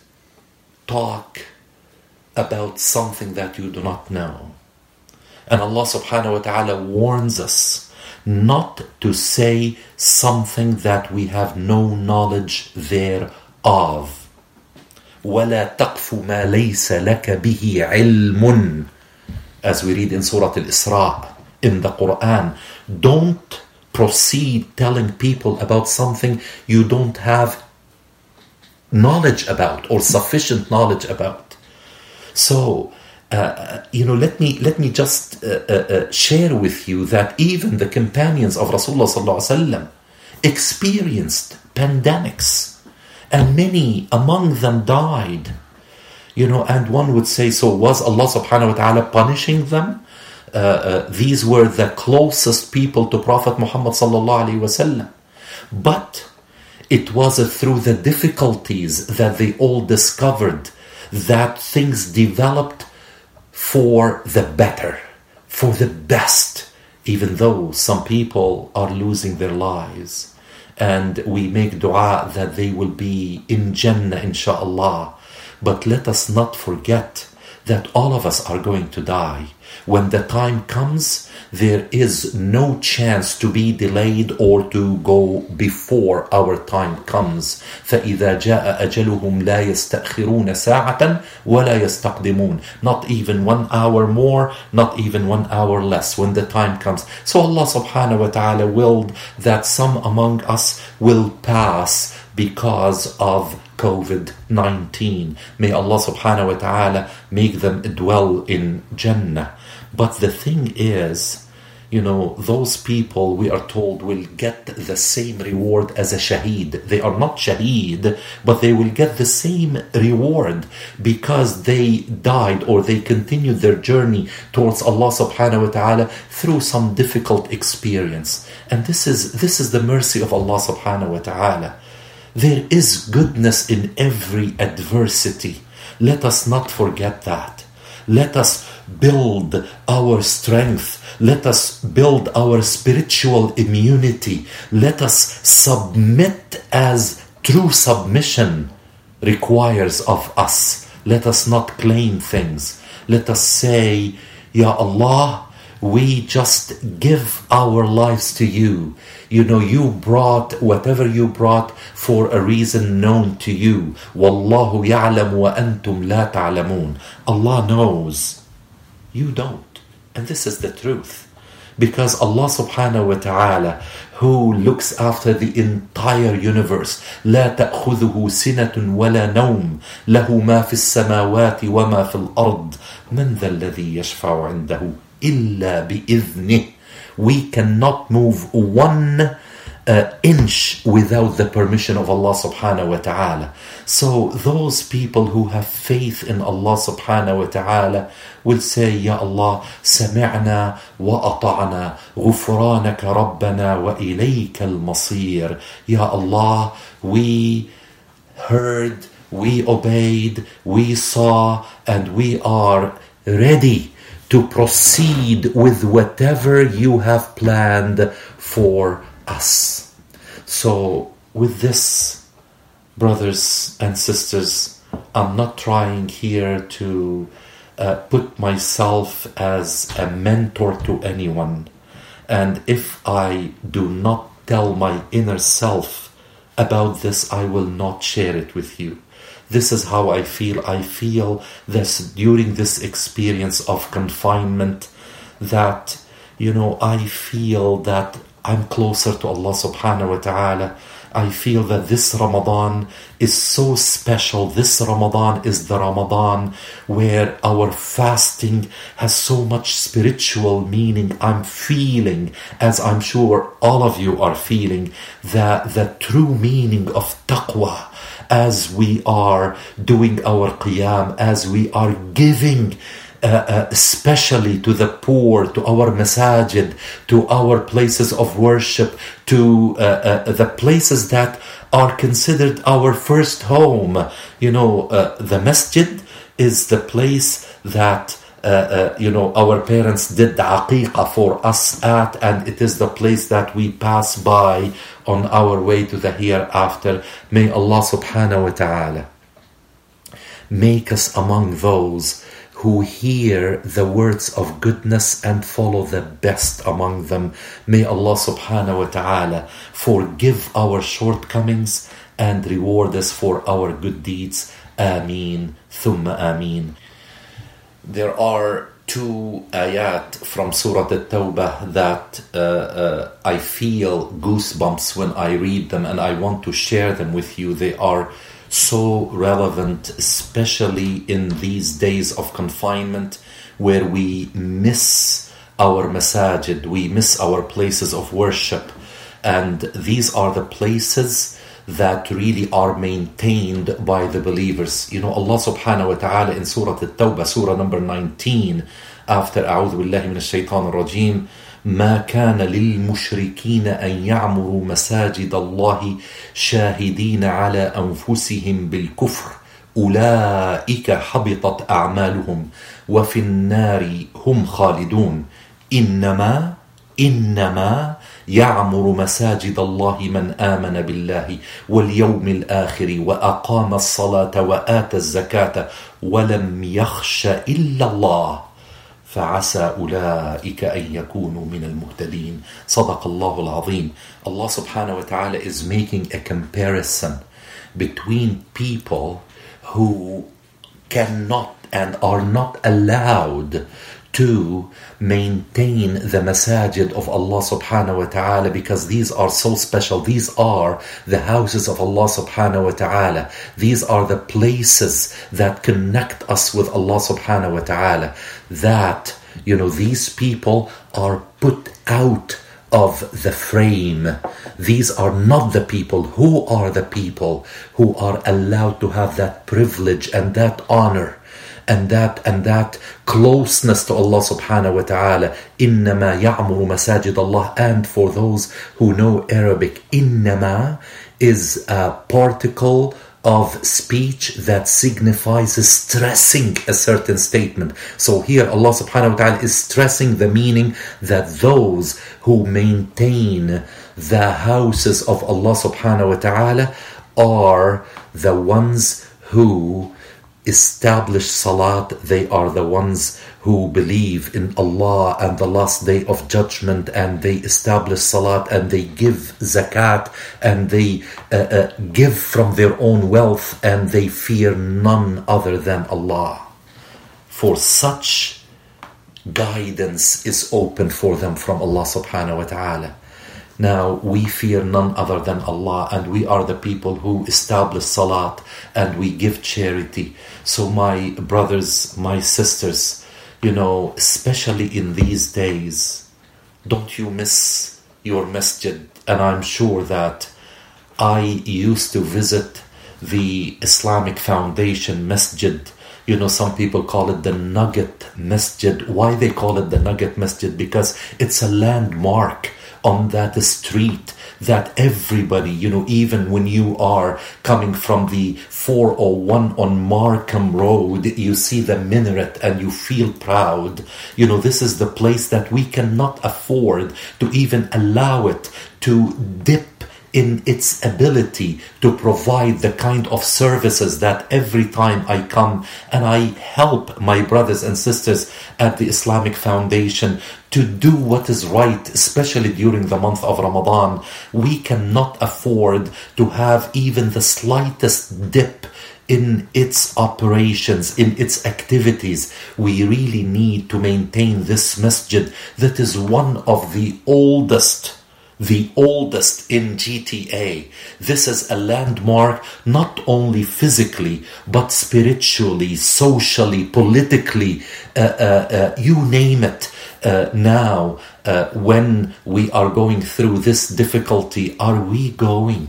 talk about something that you do not know. And Allah subhanahu wa ta'ala warns us not to say something that we have no knowledge thereof. وَلَا تَقْفُ مَا لَيْسَ لَكَ بِهِ عِلْمٌ, as we read in Surah Al-Isra in the Quran. Don't proceed telling people about something you don't have knowledge about or sufficient knowledge about. So, uh, you know, let me let me just uh, uh, uh, share with you that even the companions of Rasulullah sallallahu alaihi wasallam experienced pandemics, and many among them died. You know, and one would say, so was Allah subhanahu wa ta'ala punishing them? Uh, uh, these were the closest people to Prophet Muhammad sallallahu alaihi wasallam. But it was through the difficulties that they all discovered that things developed for the better, for the best, even though some people are losing their lives. And we make dua that they will be in Jannah, inshaAllah. But let us not forget that all of us are going to die. When the time comes, there is no chance to be delayed or to go before our time comes. فَإِذَا جَاءَ أَجَلُهُمْ لَا يَسْتَأْخِرُونَ سَاعَةً وَلَا يَسْتَقْدِمُونَ. Not even one hour more, not even one hour less when the time comes. So Allah subhanahu wa ta'ala willed that some among us will pass because of COVID nineteen. May Allah subhanahu wa ta'ala make them dwell in Jannah. But the thing is, you know, those people, we are told, will get the same reward as a shaheed. They are not shaheed, but they will get the same reward because they died or they continued their journey towards Allah subhanahu wa ta'ala through some difficult experience. And this is, this is the mercy of Allah subhanahu wa ta'ala. There is goodness in every adversity. Let us not forget that. Let us build our strength. Let us build our spiritual immunity. Let us submit as true submission requires of us. Let us not claim things. Let us say, Ya Allah, we just give our lives to you. You know, you brought whatever you brought for a reason known to you. Wallahu ya'lam wa antum la ta'lamun. Allah knows. You don't. And this is the truth. Because Allah subhanahu wa ta'ala, who looks after the entire universe, لا تأخذه سنة ولا نوم له ما في السماوات وما في الأرض من ذا الذي يشفع عنده إلا بإذنه. We cannot move one uh, inch without the permission of Allah subhanahu wa ta'ala. So those people who have faith in Allah subhanahu wa ta'ala will say, Ya Allah, سمعنا وأطعنا غفرانك ربنا وإليك المصير. Ya Allah, we heard, we obeyed, we saw, and we are ready to proceed with whatever you have planned for us. So with this, brothers and sisters, I'm not trying here to uh, put myself as a mentor to anyone. And if I do not tell my inner self about this, I will not share it with you. This is how I feel. I feel this during this experience of confinement that, you know, I feel that I'm closer to Allah subhanahu wa ta'ala. I feel that this Ramadan is so special. This Ramadan is the Ramadan where our fasting has so much spiritual meaning. I'm feeling, as I'm sure all of you are feeling, that the true meaning of taqwa as we are doing our qiyam, as we are giving Uh, uh, especially to the poor, to our masajid, to our places of worship, to uh, uh, the places that are considered our first home. You know, uh, the masjid is the place that uh, uh, you know, our parents did the aqiqah for us at, and it is the place that we pass by on our way to the hereafter. May Allah subhanahu wa ta'ala make us among those who hear the words of goodness and follow the best among them. May Allah subhanahu wa ta'ala forgive our shortcomings and reward us for our good deeds. Ameen, thumma ameen. There are two ayat from Surah At-Tawbah that uh, uh, I feel goosebumps when I read them, and I want to share them with you. They are so relevant, especially in these days of confinement where we miss our masajid, we miss our places of worship. And these are the places that really are maintained by the believers. You know, Allah subhanahu wa ta'ala in Surah At-Tawbah, Surah number nineteen, after أعوذ بالله من الشيطان الرجيم, ما كان للمشركين أن يعمروا مساجد الله شاهدين على أنفسهم بالكفر أولئك حبطت أعمالهم وفي النار هم خالدون إنما إنما يعمر مساجد الله من آمن بالله واليوم الآخر وأقام الصلاة وآتى الزكاة ولم يخش إلا الله فعسى أولئك أن يكونوا من المهتدين. صدق الله العظيم. Allah subhanahu wa ta'ala is making a comparison between people who cannot and are not allowed to maintain the masajid of Allah subhanahu wa ta'ala, because these are so special. These are the houses of Allah subhanahu wa ta'ala. These are the places that connect us with Allah subhanahu wa ta'ala. That, you know, these people are put out of the frame. These are not the people. Who are the people who are allowed to have that privilege and that honor and that and that closeness to Allah subhanahu wa ta'ala? إِنَّمَا يَعْمُرُ مَسَاجِدَ اللَّهِ. And for those who know Arabic, إِنَّمَا is a particle of speech that signifies stressing a certain statement. So here Allah subhanahu wa ta'ala is stressing the meaning that those who maintain the houses of Allah subhanahu wa ta'ala are the ones who establish salat. They are the ones who believe in Allah and the last day of judgment, and they establish salat and they give zakat and they uh, uh, give from their own wealth, and they fear none other than Allah. For such guidance is open for them from Allah subhanahu wa ta'ala. Now we fear none other than Allah, and we are the people who establish salat and we give charity. So my brothers, my sisters, you know, especially in these days, don't you miss your masjid? And I'm sure that I used to visit the Islamic Foundation Masjid. You know, some people call it the Nugget Masjid. Why they call it the Nugget Masjid? Because it's a landmark on that street that everybody, you know, even when you are coming from the four oh one on Markham Road, you see the minaret and you feel proud. You know, this is the place that we cannot afford to even allow it to dip in its ability to provide the kind of services that every time I come and I help my brothers and sisters at the Islamic Foundation to do what is right, especially during the month of Ramadan, we cannot afford to have even the slightest dip in its operations, in its activities. We really need to maintain this masjid that is one of the oldest The oldest in G T A. This is a landmark not only physically, but spiritually, socially, politically, uh, uh, uh, you name it. Uh, now, uh, when we are going through this difficulty, are we going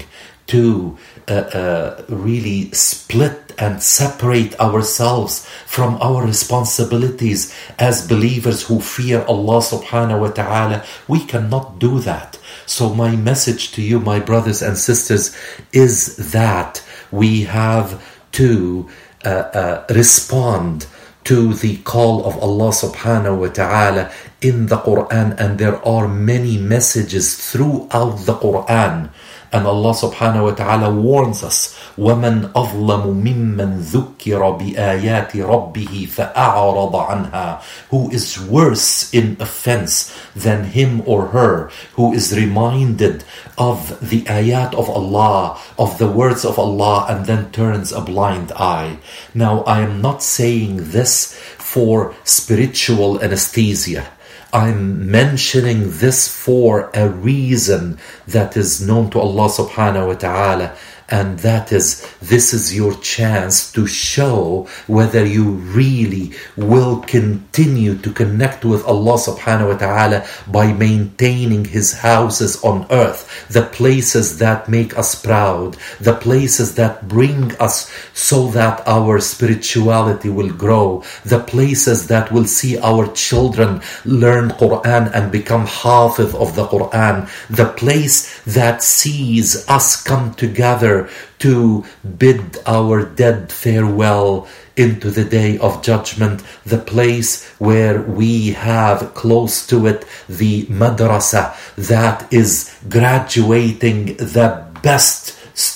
to uh, uh, really split and separate ourselves from our responsibilities as believers who fear Allah subhanahu wa ta'ala. We cannot do that. So my message to you, my brothers and sisters, is that we have to uh, uh, respond to the call of Allah subhanahu wa ta'ala in the Quran, and there are many messages throughout the Quran. And Allah subhanahu wa ta'ala warns us, وَمَنْ أَظْلَمُ مِمَّنْ ذُكِّرَ بِآيَاتِ رَبِّهِ فَأَعْرَضَ عَنْهَا. Who is worse in offense than him or her who is reminded of the ayat of Allah, of the words of Allah, and then turns a blind eye. Now, I am not saying this for spiritual anesthesia. I'm mentioning this for a reason that is known to Allah subhanahu wa ta'ala, and that is, this is your chance to show whether you really will continue to connect with Allah subhanahu wa ta'ala by maintaining His houses on earth, the places that make us proud, the places that bring us so that our spirituality will grow, the places that will see our children learn Quran and become hafiz of the Quran, the place that sees us come together to bid our dead farewell into the day of judgment, the place where we have close to it the madrasa that is graduating the best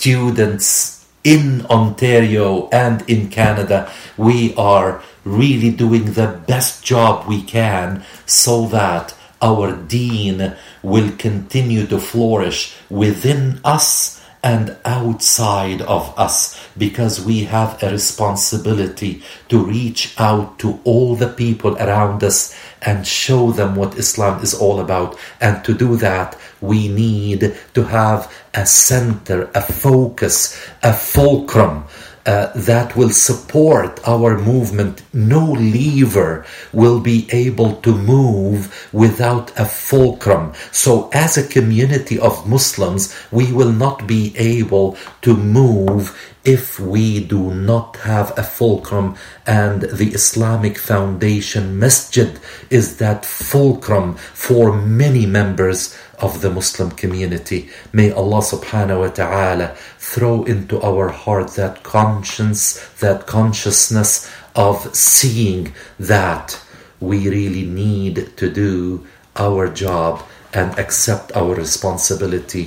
students in Ontario and in Canada. We are really doing the best job we can so that our deen will continue to flourish within us and outside of us, because we have a responsibility to reach out to all the people around us and show them what Islam is all about. And to do that, we need to have a center, a focus, a fulcrum Uh, that will support our movement. No lever will be able to move without a fulcrum. So as a community of Muslims, we will not be able to move if we do not have a fulcrum, and the Islamic Foundation Masjid is that fulcrum for many members of the Muslim community. May Allah subhanahu wa ta'ala throw into our heart that conscience, that consciousness of seeing that we really need to do our job and accept our responsibility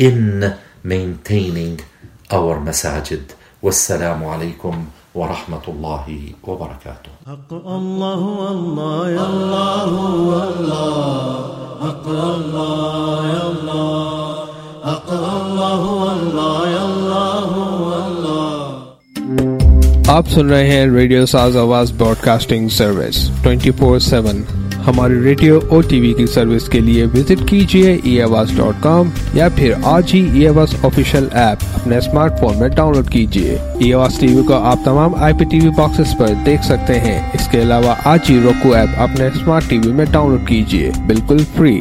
in maintaining our masajid. Wassalamu alaikum wa rahmatullahi wa barakatuh. Allah, Allah, ya Allah, Allah. حق الله يا الله حق الله الله يا الله الله. आप सुन रहे हैं radio Saaz Awaz broadcasting service twenty four seven. हमारी रेडियो और टीवी की सर्विस के लिए विजिट कीजिए ई आवाज डॉट कॉम या फिर आज ही ई आवाज ऑफिशियल ऐप अपने स्मार्टफोन में डाउनलोड कीजिए। ई आवाज टीवी को आप तमाम आईपीटीवी बॉक्सेस पर देख सकते हैं। इसके अलावा आज ही roku ऐप अपने स्मार्ट टीवी में डाउनलोड कीजिए, बिल्कुल फ्री।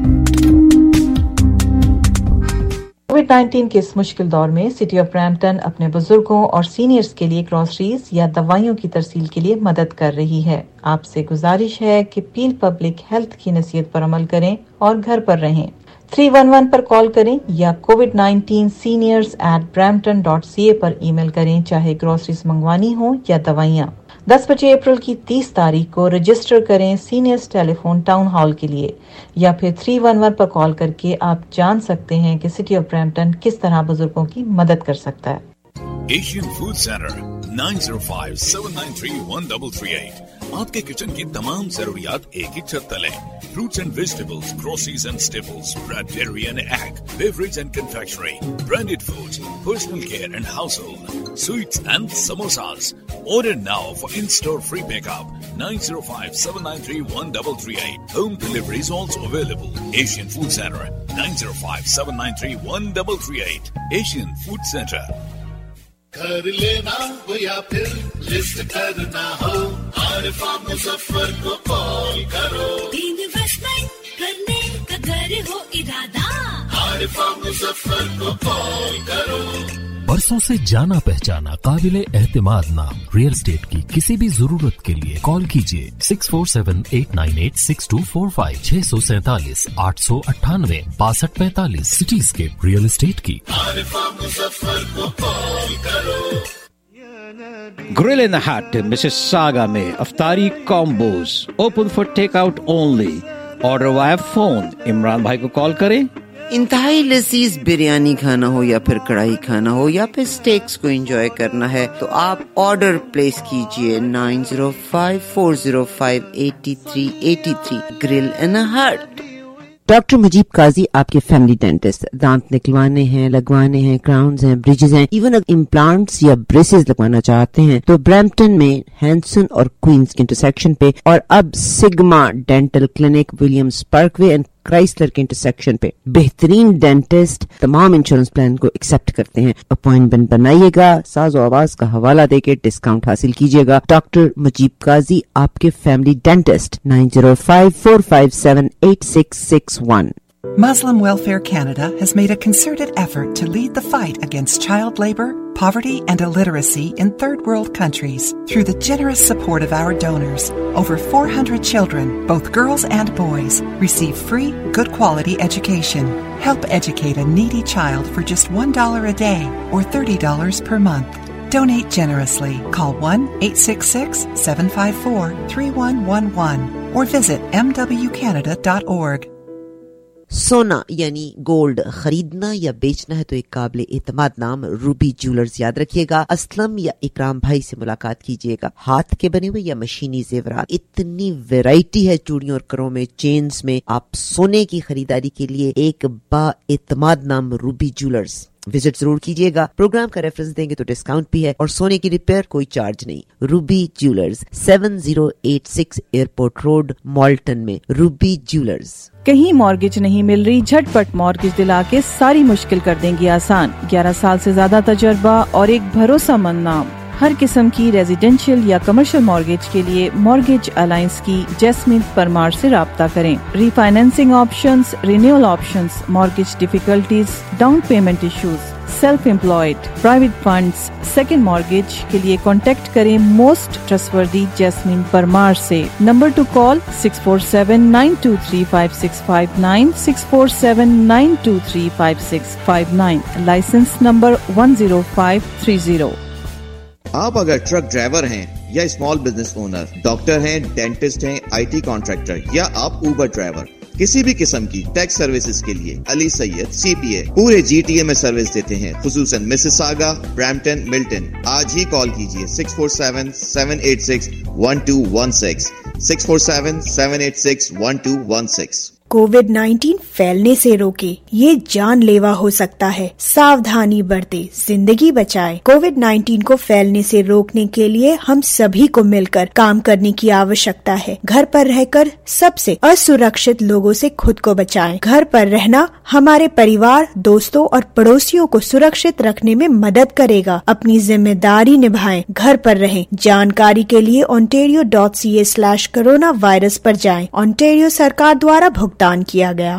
कोविड नाइन्टीन के इस मुश्किल दौर में सिटी ऑफ ब्रैम्पटन अपने बुजुर्गों और सीनियर्स के लिए ग्रोसरीज या दवाइयों की तरसील के लिए मदद कर रही है। आपसे गुजारिश है कि पील पब्लिक हेल्थ की नसीहत पर अमल करें और घर पर रहें। थ्री वन वन पर कॉल करें या covid nineteen seniors at Brampton dot C A पर ईमेल करें, चाहे ग्रोसरीज मंगवानी हो या दवाइयाँ। दस बजे अप्रैल की तीस तारीख को रजिस्टर करें सीनियर्स टेलीफोन टाउन हॉल के लिए, या फिर थ्री वन वन पर कॉल करके आप जान सकते हैं कि सिटी ऑफ ब्रैम्पटन किस तरह बुजुर्गों की मदद कर सकता है। Asian food centre nine zero five seven nine three one double three eight. आपके किचन की तमाम जरूरियात एक ही छत तले। Fruits and vegetables, groceries and staples, bread, dairy and egg, beverage and confectionery, branded foods, personal care and household, sweets and samosas. Order now for in-store free pickup. nine zero five seven nine three one three three eight. Home delivery is also available. Asian Food Center nine zero five seven nine three one three three eight. Asian Food Center. घर लेना हो या फिर list करना हो, आरिफा मुजफ्फर को call करो। Investment करने का घर हो इरादा, आरिफा मुजफ्फर को कॉल करो। बरसों से जाना पहचाना काबिले एहतिमाद नाम रियल एस्टेट की किसी भी जरूरत के लिए कॉल कीजिए six four seven eight nine eight six two four five छह सौ सैतालीस आठ सौ अट्ठानवे बासठ पैंतालीस सिटीस्केप रियल एस्टेट की। आरिफा मुजफ्फर को कॉल करो। Grill in the Hut, Mississauga में अफ्तारी combos open for takeout only. Order via phone. Imran भाई को कॉल करें। इंतहाई लजीज बिरयानी खाना हो या फिर कढ़ाई खाना हो या फिर स्टेक्स को एंजॉय करना है तो आप ऑर्डर प्लेस कीजिए nine zero five four zero five eight three eight three. Grill in a hut. Doctor Mujeeb Kazi आपके फैमिली डेंटिस्ट। दांत निकलवाने हैं, लगवाने हैं, क्राउन्स हैं, ब्रिजेस हैं, इवन अगर इम्प्लांट्स या ब्रेसेस लगवाना चाहते हैं तो ब्रैम्पटन में हैंसन और क्वींस के इंटरसेक्शन पे और अब Sigma dental clinic Williams Parkway and Chrysler के इंटरसेक्शन पे बेहतरीन डेंटिस्ट तमाम इंश्योरेंस प्लान को एक्सेप्ट करते हैं। अपॉइंटमेंट बनाइएगा, साज़ो आवाज का हवाला देके डिस्काउंट हासिल कीजिएगा। डॉक्टर मुजीब काजी आपके family dentist nine zero five four five seven eight six six one. Muslim Welfare Canada has made a concerted effort to lead the fight against child labor, poverty, and illiteracy in third world countries. Through the generous support of our donors, over four hundred children, both girls and boys, receive free, good quality education. Help educate a needy child for just one dollar a day or thirty dollars per month. Donate generously. Call one eight six six seven five four three one one one or visit m w canada dot org. सोना यानी gold खरीदना या बेचना है तो एक काबिल एतमाद नाम रूबी ज्वेलर्स याद रखिएगा। असलम या इकराम भाई से मुलाकात कीजिएगा। हाथ के बने हुए या मशीनी जेवरात, इतनी वैरायटी है चूड़ियों और करों में, चेन्स में। आप सोने की खरीदारी के लिए एक बा एतमाद नाम रूबी ज्वेलर्स विजिट जरूर कीजिएगा। प्रोग्राम का रेफरेंस देंगे तो डिस्काउंट भी है और सोने की रिपेयर कोई चार्ज नहीं। Ruby jewellers seven zero eight six airport road Malton में। Ruby jewellers. कहीं मॉर्गेज नहीं मिल रही, झटपट मॉर्गेज दिला के सारी मुश्किल कर देंगी आसान। ग्यारह साल से ज्यादा तजर्बा और एक भरोसेमंद नाम। हर किस्म की रेजिडेंशियल या कमर्शियल मॉर्गेज के लिए मॉर्गेज अलायंस की जैस्मिन परमार से राब्ता करें। Refinancing options, renewal options, mortgage difficulties, down payment issues, self employed, private funds, second mortgage के लिए कांटेक्ट करें मोस्ट ट्रस्टवर्दी जैस्मिन परमार से। Number to call six four seven nine two three five six five nine six four seven nine two three five six five nine. Licence number one zero five three zero. आप अगर truck driver हैं या small business owner, doctor हैं, dentist हैं, IT contractor या आप Uber driver, किसी भी किस्म की टैक्स सर्विसेज के लिए अली सैयद सीपीए पूरे जीटीए में सर्विस देते हैं, खुसूसन मिसिसागा, ब्रैम्पटन, मिल्टन। आज ही कॉल कीजिए six four seven seven eight six one two one six six four seven seven eight six one two one six. Covid nineteen फैलने से रोके, ये जानलेवा हो सकता है। सावधानी बरते, जिंदगी बचाए। कोविड नाइन्टीन को फैलने से रोकने के लिए हम सभी को मिलकर काम करने की आवश्यकता है। घर पर रहकर सबसे असुरक्षित लोगों से खुद को बचाएं। घर पर रहना हमारे परिवार, दोस्तों और पड़ोसियों को सुरक्षित रखने में मदद करेगा। अपनी जिम्मेदारी निभाएं, घर पर रहें। जानकारी के लिए Ontario dot C A slash corona virus पर जाएं। ओंटेरियो सरकार द्वारा भुगतान किया गया।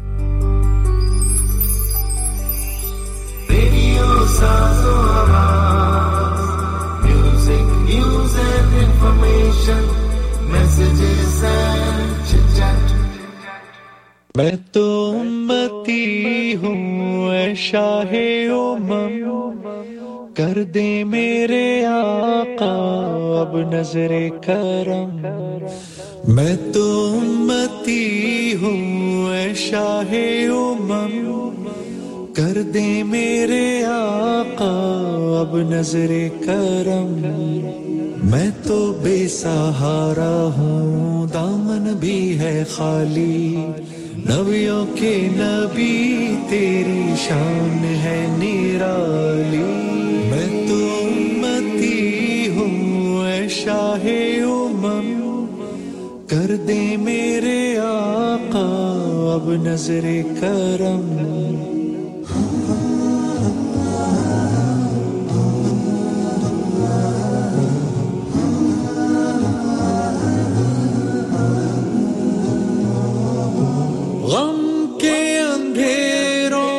Radio Saazo Awaz, music, news and information, messages and chitchat. मैं तो उम्मती हूँ ऐ शाहे उम्मम, कर दे मेरे आका अब नजरे करम। मैं तो उम्मती हूँ ऐ शाहे उम्मम, कर दे मेरे आका अब नजरे करम। मैं तो बेसहारा हूँ, दामन भी है खाली, नबियों के नबी तेरी शान है निराली। मैं तो उम्मती हूँ ऐ शाहे उम्मम, कर दे मेरे आका अब नजरे करम। गम के अंधेरों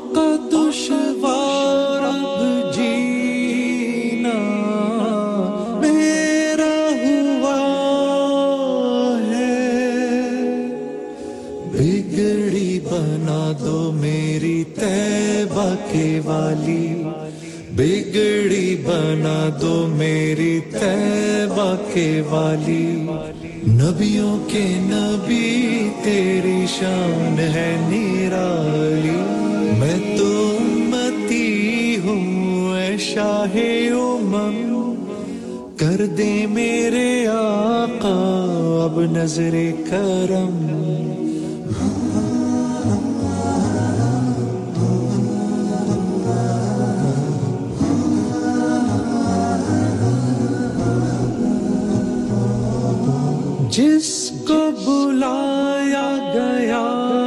का दुश्वार अब जीना मेरा हुआ है, बिगड़ी बना दो मेरी तैबा के वाली, बिगड़ी बना दो मेरी तैबा के वाली, नबियों के नबी तेरी शान है निराली, मैं तो उम्मती हूँ ऐ शाहे उमम, कर दे मेरे आका अब नजरे करम। जिसको बुलाया गया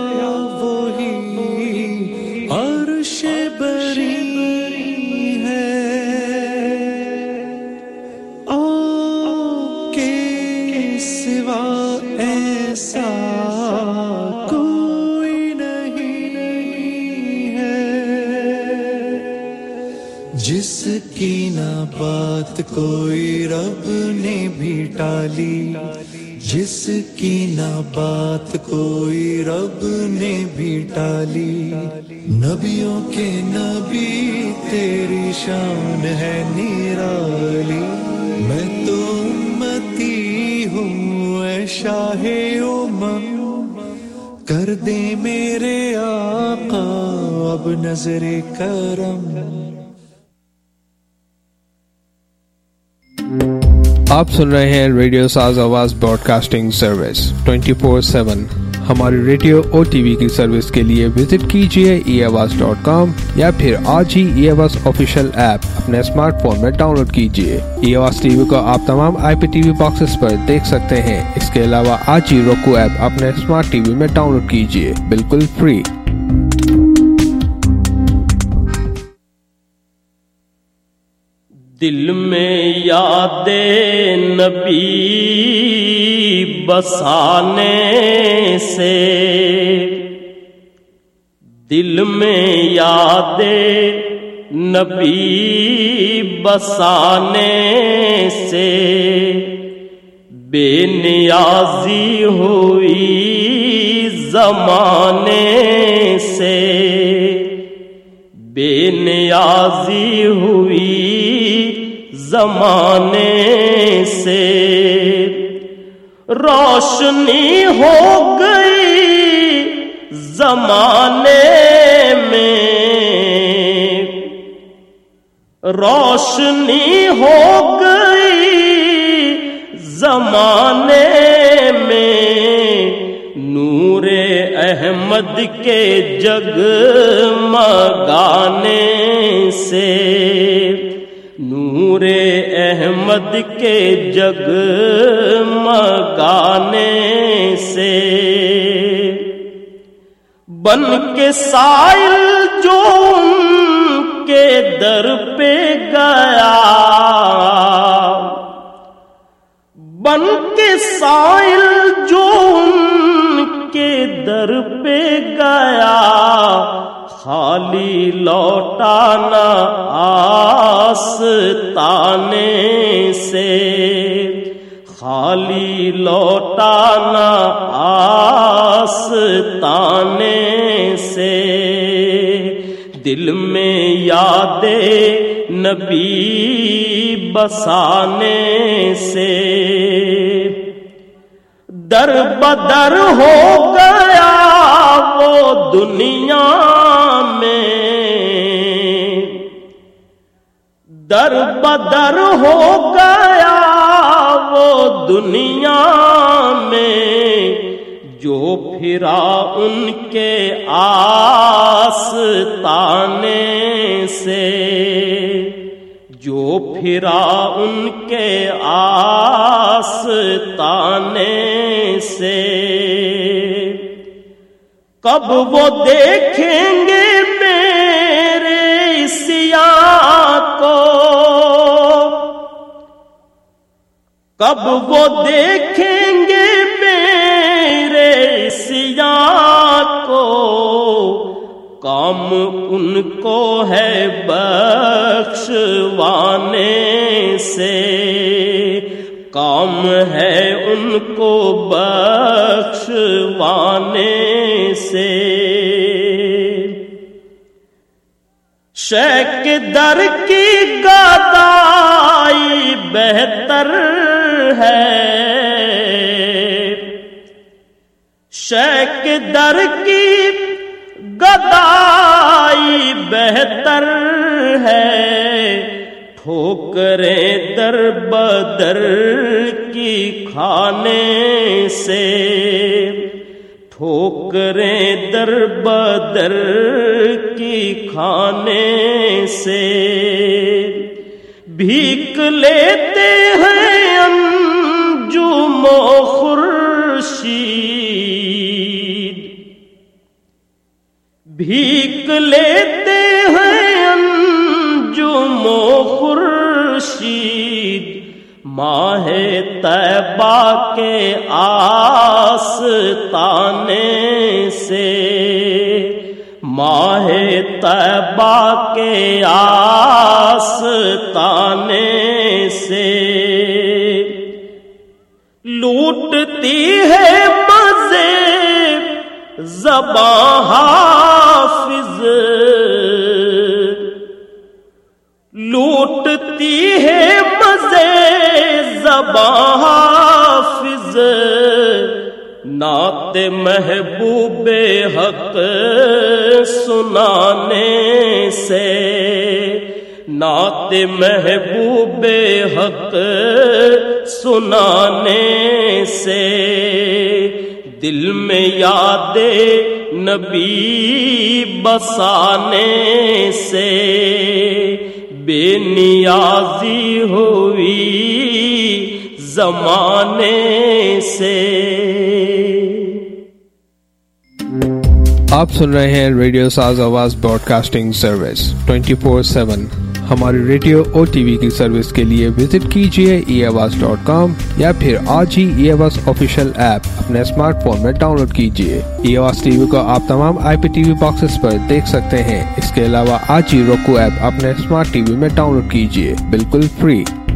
वही अर्शे बरी है, आपके सिवा ऐसा कोई नहीं है, जिसकी ना बात कोई रब ने भी टाली, जिसकी ना बात कोई रब ने भी टाली, नबियों के नबी तेरी शान है निराली, मैं तो उम्मती हूँ ऐ शाहे उमम, कर दे मेरे आका अब नजरे करम। आप सुन रहे हैं radio Saaz Awaz broadcasting service twenty four seven. हमारी रेडियो और टीवी की सर्विस के लिए विजिट कीजिए ई आवाज डॉट कॉम या फिर आज ही ई आवाज ऑफिशियल ऐप अपने स्मार्टफोन में डाउनलोड कीजिए। ई आवाज टीवी को आप तमाम आईपीटीवी बॉक्सेस पर देख सकते हैं। इसके अलावा आज ही roku ऐप अपने स्मार्ट टीवी में डाउनलोड कीजिए, बिल्कुल फ्री। दिल में यादें नबी बसाने से, दिल में यादें नबी बसाने से, बेनियाजी हुई जमाने से, बेनियाजी हुई जमाने से, रोशनी हो गई जमाने में, रोशनी हो गई जमाने में, नूरे अहमद के जगमगाने से, नूरे अहमद के जगमगाने से, बन के साइल जो उनके दर पे गया, बन के साइल जो उनके दर पे गया, खाली लौटाना आस्ताने से, खाली लौटाना आस्ताने से, दिल में यादें नबी बसाने से, दर बदर हो गया वो दुनिया में, दर बदर हो गया वो दुनिया में, जो फिरा उनके आस्ताने से, जो फिरा उनके आस्ताने से, कब वो देखेंगे मेरे सिया को, कब वो देखेंगे मेरे सिया को, कौन کام ان کو ہے بخشوانے سے، کام ہے ان کو بخشوانے سے، شیخ در کی گدائی بہتر ہے، شیخ در کی گدائی بہتر ہے، ٹھوکریں در بدر کی کھانے سے، ٹھوکریں در بدر کی کھانے سے، بھیک لیتے ہیں انجم و خورشید، بھیک لیتے ہیں انجم و خورشید، ماہ طیبہ کے آستانے سے، ماہ طیبہ کے آستانے سے، لوٹتی ہے مزے زباں حافظ، لوٹتی ہے مزے زباں حافظ، نعت محبوب حق سنانے سے، نعت محبوب حق سنانے سے، دل میں یاد نبی بسانے سے، بے نیازی ہوئی زمانے سے۔ آپ سن رہے ہیں radio Saaz Awaz broadcasting service twenty four seven. ہماری ریڈیو اور ٹی وی کی سروس کے لیے وزٹ کیجیے ای آواز ڈاٹ کام یا پھر آج ہی ای آواز آفیشیل ایپ اپنے اسمارٹ فون میں ڈاؤن لوڈ کیجیے۔ ای آواز ٹی وی کو آپ تمام آئی پی ٹی وی باکسز پر دیکھ سکتے ہیں۔ اس کے علاوہ آج ہی روکو ایپ اپنے اسمارٹ ٹی وی میں ڈاؤن لوڈ کیجیے، بالکل فری۔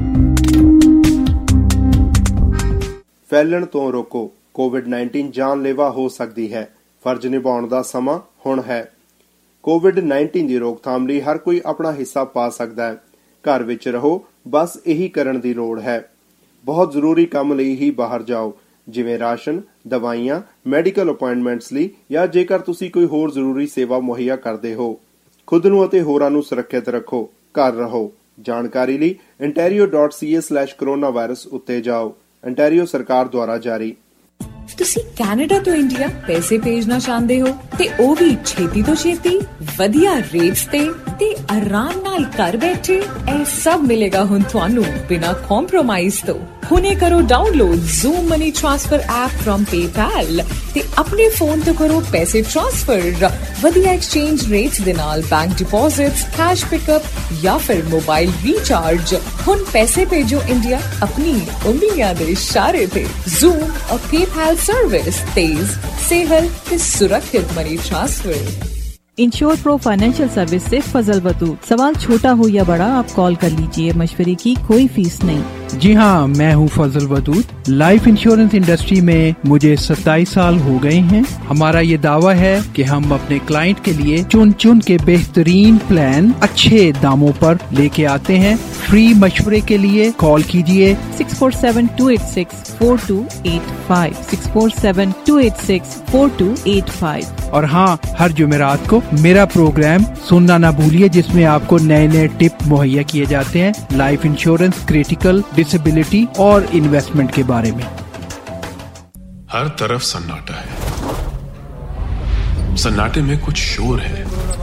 ਫੈਲਣ ਤੋਂ ਰੋਕੋ। ਕੋਵਿਡ ਨਾਈਨਟੀਨ ਜਾਨਲੇਵਾ ਹੋ ਸਕਦੀ ਹੈ, ਫਰਜ਼ ਨਿਭਾਉਣ ਦਾ ਸਮਾਂ ਹੁਣ ਹੈ। ਕੋਵਿਡ ਨਾਈਨਟੀਨ ਦੀ ਰੋਕਥਾਮ ਲਈ ਹਰ ਕੋਈ ਆਪਣਾ ਹਿੱਸਾ ਪਾ ਸਕਦਾ ਹੈ। ਘਰ ਵਿੱਚ ਰਹੋ, ਬਸ ਇਹੀ ਕਰਨ ਦੀ ਲੋੜ ਹੈ। ਬਹੁਤ ਜ਼ਰੂਰੀ ਕੰਮ ਲਈ ਹੀ ਬਾਹਰ ਜਾਓ, ਜਿਵੇਂ ਰਾਸ਼ਨ, ਦਵਾਈਆਂ, ਮੈਡੀਕਲ ਅਪਾਇੰਟਮੈਂਟਸ ਲਈ, ਜਾਂ ਜੇਕਰ ਤੁਸੀਂ ਕੋਈ ਹੋਰ ਜ਼ਰੂਰੀ ਸੇਵਾ ਮੁਹੱਈਆ ਕਰਦੇ ਹੋ। ਖੁਦ ਨੂੰ ਅਤੇ ਹੋਰਾਂ ਨੂੰ ਸੁਰੱਖਿਅਤ ਰੱਖੋ, ਘਰ ਰਹੋ। ਜਾਣਕਾਰੀ ਲਈ Ontario dot C A slash corona virus ਉੱਤੇ ਜਾਓ। ਇੰਟੈਰੀਓ ਸਰਕਾਰ ਦੁਆਰਾ ਜਾਰੀ। ਤੁਸੀਂ ਕੈਨੇਡਾ ਤੋਂ ਇੰਡੀਆ ਪੈਸੇ ਭੇਜਣਾ ਚਾਹੁੰਦੇ ਹੋ ਤੇ ਉਹ ਵੀ ਛੇਤੀ ਤੋਂ ਛੇਤੀ ਵਧੀਆ ਰੇਟਸ ਤੇ ਤੇ ਆਰਾਮ ਨਾਲ ਘਰ ਬੈਠੇ? ਇਹ ਸਭ ਮਿਲੇਗਾ ਹੁਣ ਤੁਹਾਨੂੰ ਬਿਨਾਂ ਕੰਪਰੋਮਾਈਜ਼ ਤੋਂ। ਹੁਣੇ ਕਰੋ download Zoom money transfer app from PayPal ਤੇ ਆਪਣੇ ਫੋਨ ਤੋਂ ਕਰੋ ਪੈਸੇ ਟ੍ਰਾਂਸਫਰ ਵਧੀਆ ਐਕਸਚੇਂਜ ਰੇਟਸ ਦੇ ਨਾਲ, ਬੈਂਕ ਡਿਪੋਜ਼ਿਟਸ, ਕੈਸ਼ ਪਿਕਅਪ ਜਾਂ ਫਿਰ ਮੋਬਾਈਲ ਰੀਚਾਰਜ। ਹੁਣ ਪੈਸੇ ਭੇਜੋ ਇੰਡੀਆ ਆਪਣੀ ਉਂਗਲੀਆਂ ਦੇ ਇਸ਼ਾਰੇ ਤੇ। ਜ਼ੂਮ ਔਰ ਪੇਪੈਲ सर्विस तेज, सेहल ते सुरक्षित money transfer. Insure pro financial service से फजल वतूर। सवाल छोटा हो या बड़ा, आप कॉल कर लीजिए, मशवरे की कोई फीस नहीं। जी हाँ, मैं हूँ Fazal Wadood. Life insurance industry में मुझे सत्ताईस साल हो गए हैं। हमारा ये दावा है कि हम अपने क्लाइंट के लिए चुन चुन के बेहतरीन प्लान अच्छे दामों पर लेके आते हैं। फ्री मशवरे के लिए कॉल कीजिए six four seven two eight six four two eight five six four seven two eight six four two eight five. और हाँ, हर जुमेरात को मेरा प्रोग्राम सुनना ना भूलिए, जिसमें आपको नए नए टिप मुहैया किए जाते हैं लाइफ इंश्योरेंस, क्रिटिकल, डिसेबिलिटी और इन्वेस्टमेंट के बारे में। हर तरफ सन्नाटा है, सन्नाटे में कुछ शोर है,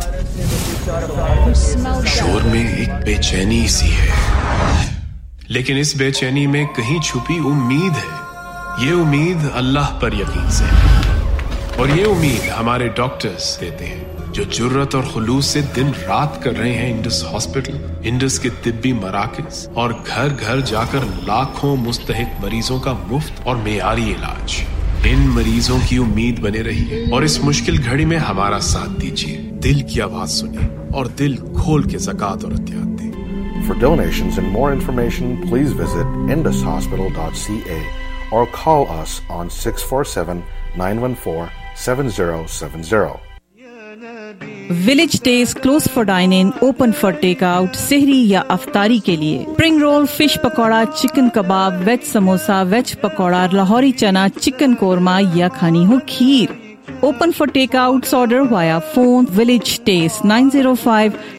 शोर में एक बेचैनी सी है, लेकिन इस बेचैनी में कहीं छुपी उम्मीद है। ये उम्मीद अल्लाह पर यकीन से है, और ये उम्मीद हमारे डॉक्टर्स देते हैं, जो जुर्रत और खुलूस से दिन रात कर रहे हैं इंडस हॉस्पिटल, इंडस के तिब्बी मराकज, और घर घर जाकर लाखों मुस्तहिक मरीजों का मुफ्त और मेयारी इलाज। इन मरीजों की उम्मीद बने रहिए और इस मुश्किल घड़ी में हमारा साथ दीजिए। दिल की आवाज सुने और दिल खोल के ज़कात और अतियात दें। For donations and more information, please visit indus hospital dot c a or call us on six four seven, nine one four, seven zero seven zero. Village taste close for dining, open for take out, सहरी या अफ्तारी के लिए। Spring roll, fish pakora, chicken kebab, veg samosa, veg pakora, Lahori chana, chicken korma या खानी हो खीर। Open for takeouts. Order via phone. Village Taste nine zero five,